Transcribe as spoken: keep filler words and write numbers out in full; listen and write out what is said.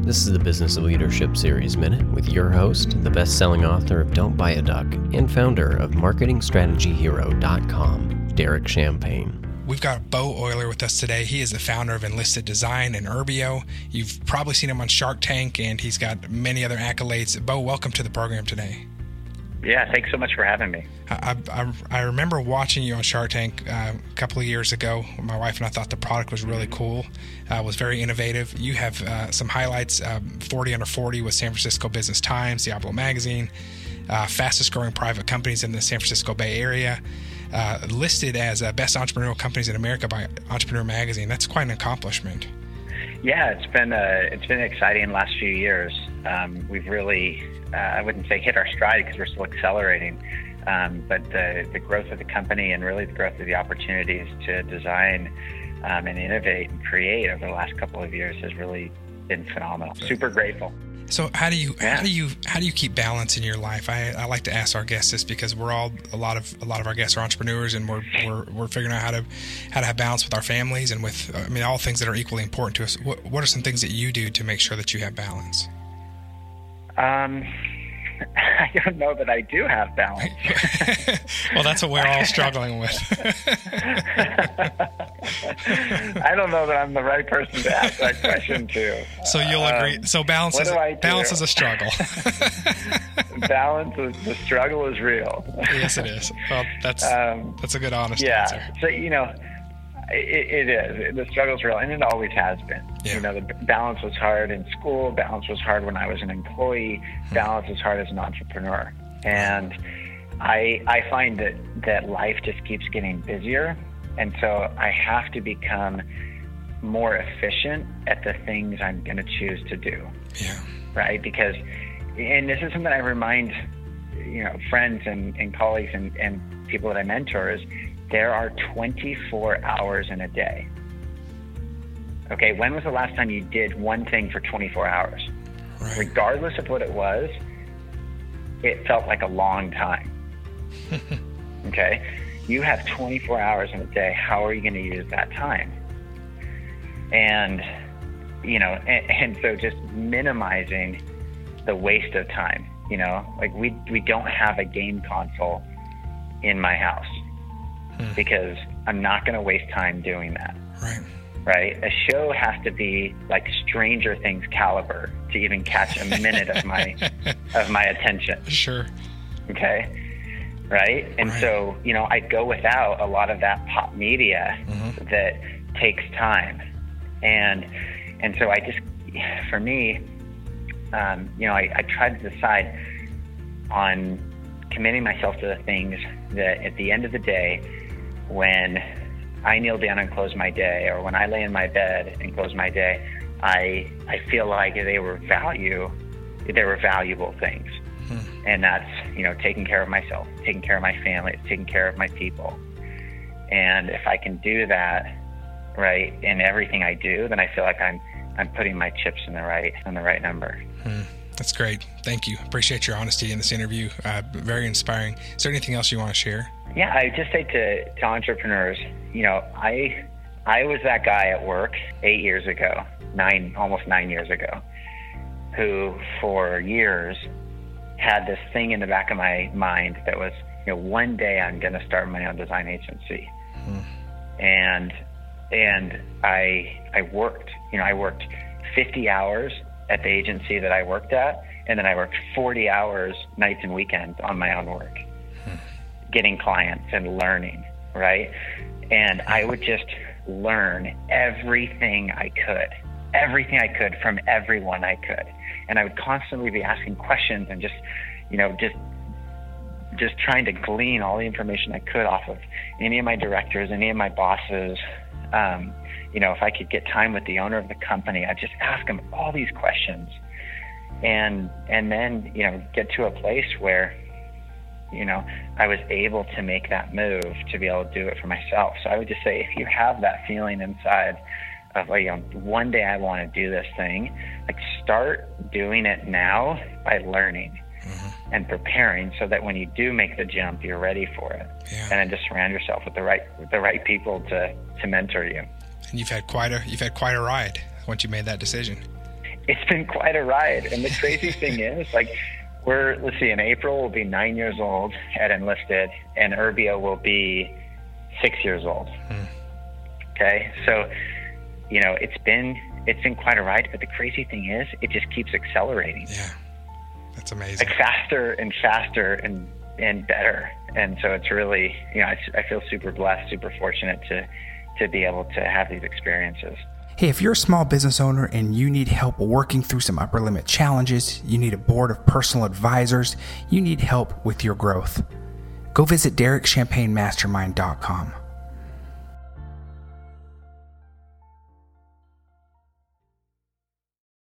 This is the Business of Leadership Series Minute with your host, the best-selling author of Don't Buy a Duck and founder of marketing strategy hero dot com, Derek Champagne. We've got Bo Euler with us today. He is the founder of Enlisted Design and Urbio. You've probably seen him on Shark Tank, and he's got many other accolades. Bo, welcome to the program today. Yeah, thanks so much for having me. I, I, I remember watching you on Shark Tank uh, a couple of years ago. My wife and I thought the product was really cool, uh, was very innovative. You have uh, some highlights, um, forty under forty with San Francisco Business Times, Diablo Magazine, uh, fastest growing private companies in the San Francisco Bay Area, uh, listed as uh, best entrepreneurial companies in America by Entrepreneur Magazine. That's quite an accomplishment. Yeah, it's been uh, it's been exciting the last few years. Um, we've really, uh, I wouldn't say hit our stride because we're still accelerating, um, but the, the growth of the company and really the growth of the opportunities to design um, and innovate and create over the last couple of years has really been phenomenal. Super grateful. So how do you yeah. how do you how do you keep balance in your life? I, I like to ask our guests this because we're all a lot of a lot of our guests are entrepreneurs, and we're we're we're figuring out how to how to have balance with our families and with I mean all things that are equally important to us. What what are some things that you do to make sure that you have balance? Um, I don't know that I do have balance. Well, that's what we're all struggling with. I don't know that I'm the right person to ask that question to. So you'll um, agree. So balance is balance is a struggle. Balance is the struggle is real. Yes, it is. Well, that's um, that's a good honest yeah. answer. So you know, it, it is. The struggle's real, and it always has been. Yeah. You know, the balance was hard in school. Balance was hard when I was an employee. Hmm. Balance was hard as an entrepreneur. And I I find that, that life just keeps getting busier. And so I have to become more efficient at the things I'm going to choose to do. Yeah. Right? Because, and this is something I remind, you know, friends and, and colleagues and, and people that I mentor is there are twenty-four hours in a day. Okay, when was the last time you did one thing for twenty-four hours? Right. Regardless of what it was, it felt like a long time. Okay? You have twenty-four hours in a day. How are you going to use that time? And, you know, and, and so just minimizing the waste of time, you know, like we, we don't have a game console in my house hmm. because I'm not going to waste time doing that. Right. Right? A show has to be like Stranger Things caliber to even catch a minute of my of my attention. Sure. Okay. Right? And right. so, you know, I go without a lot of that pop media mm-hmm. that takes time. And and so I just, for me, um, you know, I, I try to decide on committing myself to the things that at the end of the day, when I kneel down and close my day, or when I lay in my bed and close my day, I I feel like they were value, they were valuable things. Hmm. And that's, you know, taking care of myself, taking care of my family, taking care of my people. And if I can do that, right, in everything I do, then I feel like I'm I'm putting my chips in the right in the right number. Hmm. That's great. Thank you. Appreciate your honesty in this interview. Uh, very inspiring. Is there anything else you want to share? Yeah, I just say to, to entrepreneurs, you know, I I was that guy at work eight years ago, nine, almost nine years ago, who for years had this thing in the back of my mind that was, you know, one day I'm going to start my own design agency. Hmm. And and I I worked, you know, I worked fifty hours at the agency that I worked at, and then I worked forty hours nights and weekends on my own work, hmm. getting clients and learning, right? And I would just learn everything I could, everything I could from everyone I could. And I would constantly be asking questions and just, you know, just just trying to glean all the information I could off of any of my directors, any of my bosses. Um, you know, if I could get time with the owner of the company, I'd just ask him all these questions. And and then, you know, get to a place where, you know, I was able to make that move to be able to do it for myself. So I would just say, if you have that feeling inside of, like, you know, one day I want to do this thing, like, start doing it now by learning mm-hmm. and preparing so that when you do make the jump, you're ready for it. Yeah. And then just surround yourself with the right with the right people to, to mentor you. And you've had quite a you've had quite a ride once you made that decision. it's been quite a ride. And the crazy thing is, like, we're, let's see, in April, we'll be nine years old at Enlisted, and Urbio will be six years old. Mm. Okay. So, you know, it's been, it's been quite a ride, but the crazy thing is it just keeps accelerating. Yeah. That's amazing. Like faster and faster and, and better. And so it's really, you know, I, I feel super blessed, super fortunate to, to be able to have these experiences. Hey, if you're a small business owner and you need help working through some upper limit challenges, you need a board of personal advisors, you need help with your growth, go visit Derek Champagne Mastermind dot com.